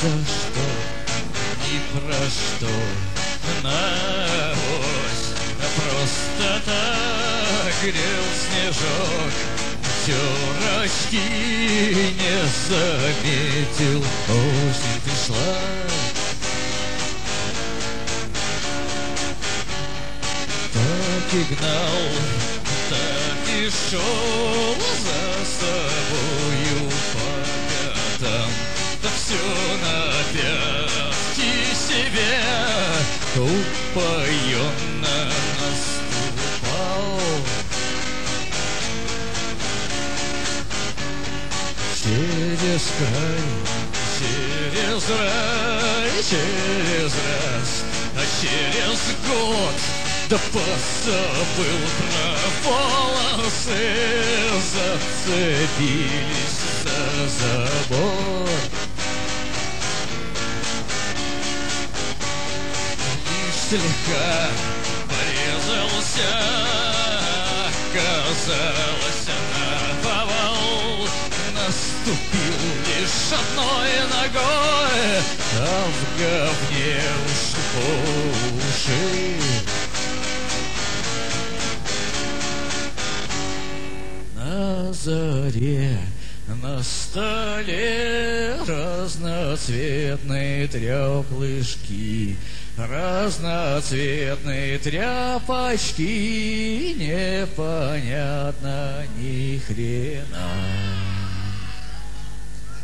за что, ни про что. Навось, просто так грел снежок, терочки не заметил. Осень пришла, так и гнал, так и шел за собою по пятам. Да все на пятки себе упоенно наступал. Через край, через рай, через раз, а через год да позабыл про волосы, зацепились за забор. Слегка порезался, казалось, наповал. Наступил лишь одной ногой, а в говне уж по уши. На заре на столе разноцветные тряпочки, разноцветные тряпочки, непонятно ни хрена.